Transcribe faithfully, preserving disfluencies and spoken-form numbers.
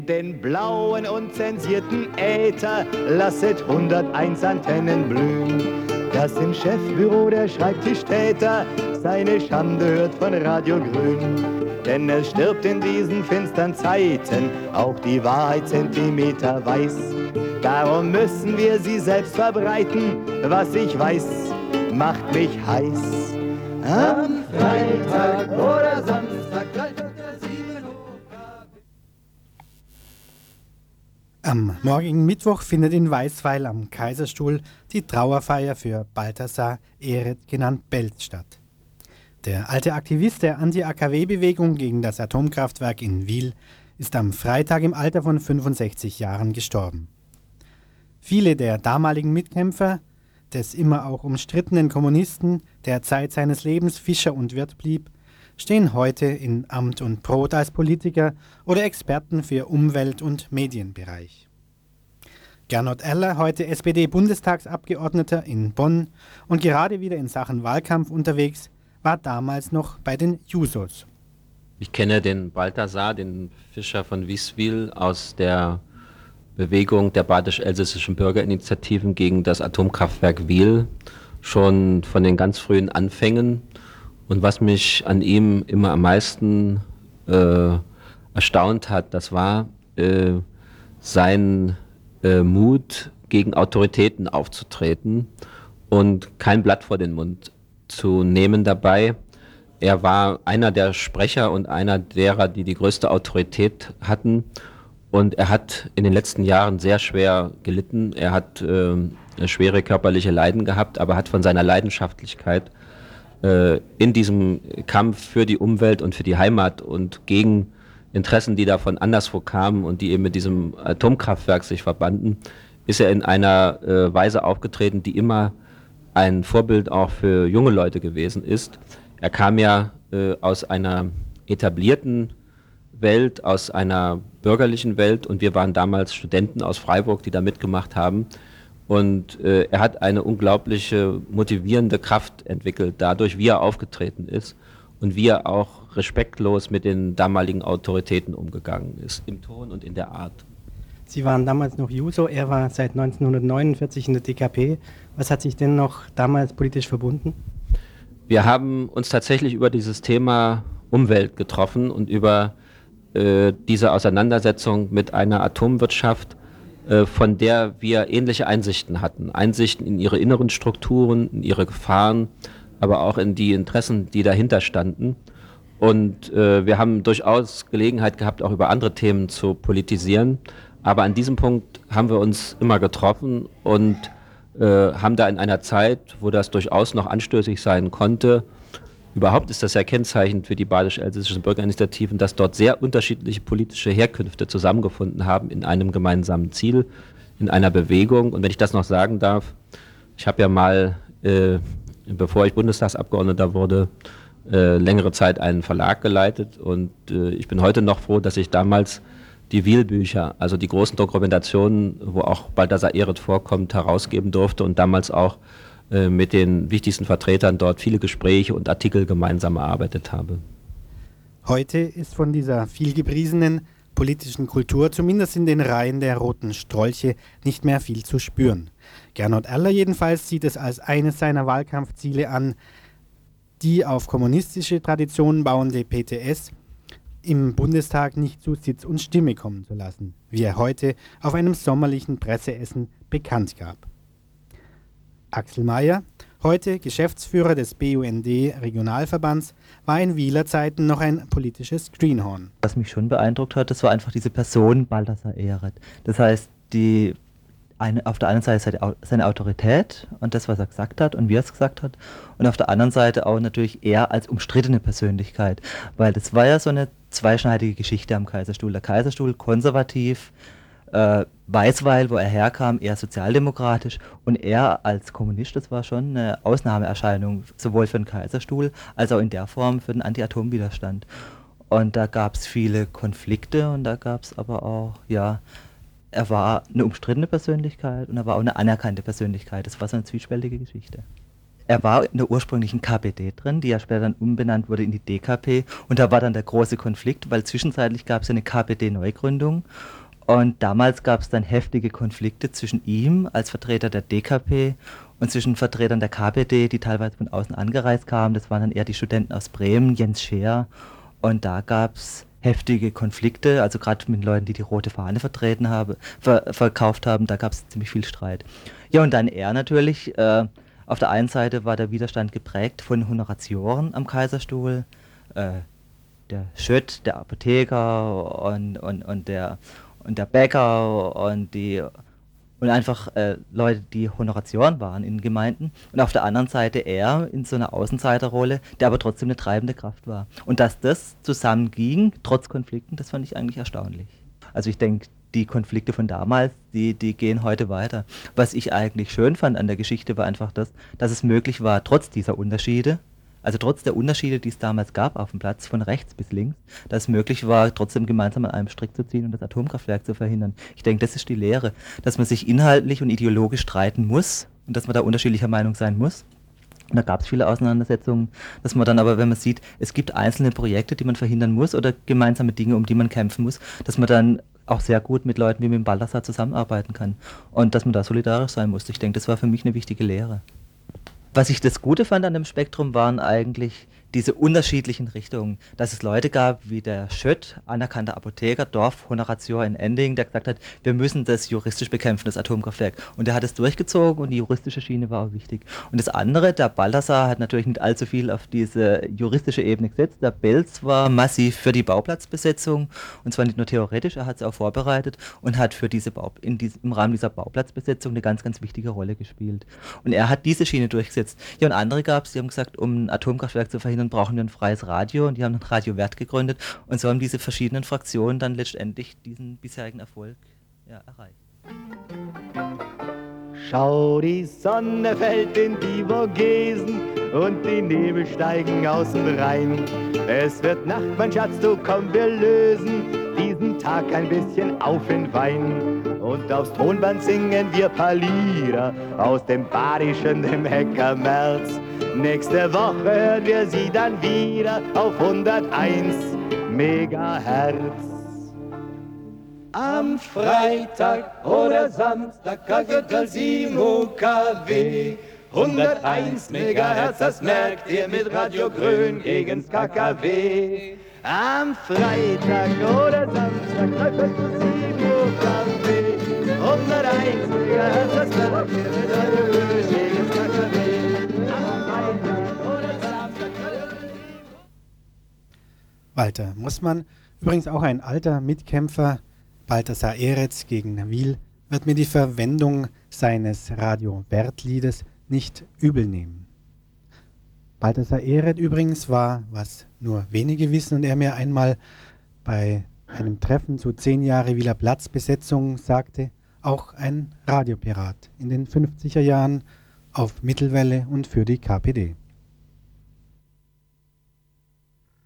Den blauen unzensierten Äther lasset hunderteins Antennen blühen. Das im Chefbüro der Schreibtischtäter seine Schande hört von Radio Grün. Denn es stirbt in diesen finstern Zeiten auch die Wahrheit zentimeterweis. Darum müssen wir sie selbst verbreiten. Was ich weiß, macht mich heiß. Am Freitag oder Samstag, Am morgigen Mittwoch findet in Weißweil am Kaiserstuhl die Trauerfeier für Balthasar Ehret, genannt Belt, statt. Der alte Aktivist der Anti-A K W-Bewegung gegen das Atomkraftwerk in Wil ist am Freitag im Alter von fünfundsechzig Jahren gestorben. Viele der damaligen Mitkämpfer des immer auch umstrittenen Kommunisten, der Zeit seines Lebens Fischer und Wirt blieb, stehen heute in Amt und Brot als Politiker oder Experten für Umwelt- und Medienbereich. Gernot Erler, heute S P D-Bundestagsabgeordneter in Bonn und gerade wieder in Sachen Wahlkampf unterwegs, war damals noch bei den Jusos. Ich kenne den Balthasar, den Fischer von Wieswil, aus der Bewegung der badisch-elsässischen Bürgerinitiativen gegen das Atomkraftwerk Wil, schon von den ganz frühen Anfängen. Und was mich an ihm immer am meisten äh, erstaunt hat, das war äh, sein äh, Mut, gegen Autoritäten aufzutreten und kein Blatt vor den Mund zu nehmen dabei. Er war einer der Sprecher und einer derer, die die größte Autorität hatten. Und er hat in den letzten Jahren sehr schwer gelitten. Er hat äh, schwere körperliche Leiden gehabt, aber hat von seiner Leidenschaftlichkeit in diesem Kampf für die Umwelt und für die Heimat und gegen Interessen, die davon anderswo kamen und die eben mit diesem Atomkraftwerk sich verbanden, ist er in einer äh, Weise aufgetreten, die immer ein Vorbild auch für junge Leute gewesen ist. Er kam ja äh, aus einer etablierten Welt, aus einer bürgerlichen Welt und wir waren damals Studenten aus Freiburg, die da mitgemacht haben. Und äh, er hat eine unglaubliche motivierende Kraft entwickelt, dadurch, wie er aufgetreten ist und wie er auch respektlos mit den damaligen Autoritäten umgegangen ist, im Ton und in der Art. Sie waren damals noch Juso, er war seit neunzehnhundertneunundvierzig in der D K P. Was hat sich denn noch damals politisch verbunden? Wir haben uns tatsächlich über dieses Thema Umwelt getroffen und über äh, diese Auseinandersetzung mit einer Atomwirtschaft, von der wir ähnliche Einsichten hatten. Einsichten in ihre inneren Strukturen, in ihre Gefahren, aber auch in die Interessen, die dahinter standen. Und äh, wir haben durchaus Gelegenheit gehabt, auch über andere Themen zu politisieren. Aber an diesem Punkt haben wir uns immer getroffen und äh, haben da in einer Zeit, wo das durchaus noch anstößig sein konnte, überhaupt ist das ja kennzeichnend für die badisch-elsässischen Bürgerinitiativen, dass dort sehr unterschiedliche politische Herkünfte zusammengefunden haben in einem gemeinsamen Ziel, in einer Bewegung. Und wenn ich das noch sagen darf, ich habe ja mal, äh, bevor ich Bundestagsabgeordneter wurde, äh, längere Zeit einen Verlag geleitet und äh, ich bin heute noch froh, dass ich damals die Wil-Bücher, also die großen Dokumentationen, wo auch Balthasar Ehret vorkommt, herausgeben durfte und damals auch mit den wichtigsten Vertretern dort viele Gespräche und Artikel gemeinsam erarbeitet habe. Heute ist von dieser vielgepriesenen politischen Kultur, zumindest in den Reihen der Roten Strolche, nicht mehr viel zu spüren. Gernot Erler jedenfalls sieht es als eines seiner Wahlkampfziele an, die auf kommunistische Traditionen bauende P T S im Bundestag nicht zu Sitz und Stimme kommen zu lassen, wie er heute auf einem sommerlichen Presseessen bekannt gab. Axel Mayer, heute Geschäftsführer des B U N D-Regionalverbands, war in Wiler Zeiten noch ein politisches Greenhorn. Was mich schon beeindruckt hat, das war einfach diese Person Balthasar Ehret. Das heißt, die eine, auf der einen Seite seine Autorität und das, was er gesagt hat und wie er es gesagt hat, und auf der anderen Seite auch natürlich er als umstrittene Persönlichkeit, weil das war ja so eine zweischneidige Geschichte am Kaiserstuhl. Der Kaiserstuhl konservativ, Äh, Weißweil, wo er herkam, eher sozialdemokratisch und er als Kommunist, das war schon eine Ausnahmeerscheinung, sowohl für den Kaiserstuhl als auch in der Form für den Anti-Atom-Widerstand. Und da gab es viele Konflikte und da gab es aber auch, ja, er war eine umstrittene Persönlichkeit und er war auch eine anerkannte Persönlichkeit. Das war so eine zwiespältige Geschichte. er war in der ursprünglichen K P D drin, die ja später dann umbenannt wurde in die D K P. Und da war dann der große Konflikt, weil zwischenzeitlich gab es ja eine K P D-Neugründung. Und damals gab es dann heftige Konflikte zwischen ihm als Vertreter der D K P und zwischen Vertretern der K P D, die teilweise von außen angereist kamen. Das waren dann eher die Studenten aus Bremen, Jens Scheer. Und da gab es heftige Konflikte, also gerade mit Leuten, die die rote Fahne vertreten habe, ver verkauft haben, da gab es ziemlich viel Streit. Ja, und dann er natürlich. Äh, auf der einen Seite war der Widerstand geprägt von Honoratioren am Kaiserstuhl, äh, der Schött, der Apotheker und, und, und, der, und der Bäcker und die und einfach äh, Leute, die Honoratioren waren in Gemeinden. Und auf der anderen Seite er in so einer Außenseiterrolle, der aber trotzdem eine treibende Kraft war. Und dass das zusammenging, trotz Konflikten, das fand ich eigentlich erstaunlich. Also ich denke, die Konflikte von damals, die, die gehen heute weiter. Was ich eigentlich schön fand an der Geschichte, war einfach das, dass es möglich war, trotz dieser Unterschiede, also trotz der Unterschiede, die es damals gab auf dem Platz, von rechts bis links, dass es möglich war, trotzdem gemeinsam an einem Strick zu ziehen und das Atomkraftwerk zu verhindern. Ich denke, das ist die Lehre, dass man sich inhaltlich und ideologisch streiten muss und dass man da unterschiedlicher Meinung sein muss. Und da gab es viele Auseinandersetzungen, dass man dann aber, wenn man sieht, es gibt einzelne Projekte, die man verhindern muss oder gemeinsame Dinge, um die man kämpfen muss, dass man dann auch sehr gut mit Leuten wie mit dem Balthasar zusammenarbeiten kann und dass man da solidarisch sein muss. Ich denke, das war für mich eine wichtige Lehre. Was ich das Gute fand an dem Spektrum, waren eigentlich diese unterschiedlichen Richtungen. Dass es Leute gab wie der Schött, anerkannter Apotheker, Dorfhonorateur in Ending, der gesagt hat, wir müssen das juristisch bekämpfen, das Atomkraftwerk. Und der hat es durchgezogen und die juristische Schiene war auch wichtig. Und das andere, der Balthasar, hat natürlich nicht allzu viel auf diese juristische Ebene gesetzt. Der Belz war massiv für die Bauplatzbesetzung und zwar nicht nur theoretisch, er hat es auch vorbereitet und hat für diese Bau in diesem, im Rahmen dieser Bauplatzbesetzung eine ganz, ganz wichtige Rolle gespielt. Und er hat diese Schiene durchgesetzt. Ja, und andere gab es, die haben gesagt, um ein Atomkraftwerk zu verhindern, brauchen wir ein freies Radio und die haben dann Radio Wert gegründet und so haben diese verschiedenen Fraktionen dann letztendlich diesen bisherigen Erfolg ja, erreicht. Schau, die Sonne fällt in die Vogesen und die Nebel steigen aus dem Rhein. Es wird Nacht, mein Schatz, du komm, wir lösen diesen Tag ein bisschen auf in Wein. Und aufs Tonband singen wir paar Lieder aus dem Badischen, dem Heckermärz. Nächste Woche hören wir sie dann wieder auf hunderteins Megahertz. Am Freitag oder Samstag Kapital sieben K W. hunderteins Megahertz, das merkt ihr mit Radio Grün gegen's K K W. Am Freitag oder Samstag Kapital sieben K W. hunderteins Megahertz, das merkt ihr mit Radio Grün gegen's K K W. Walter Mossmann, übrigens auch ein alter Mitkämpfer, Balthasar Eretz gegen Wil, wird mir die Verwendung seines Radio-Wert-Liedes nicht übel nehmen. Balthasar Eretz übrigens war, was nur wenige wissen und er mir einmal bei einem Treffen zu zehn Jahre Wieler Platzbesetzung sagte, auch ein Radiopirat in den fünfziger Jahren auf Mittelwelle und für die K P D.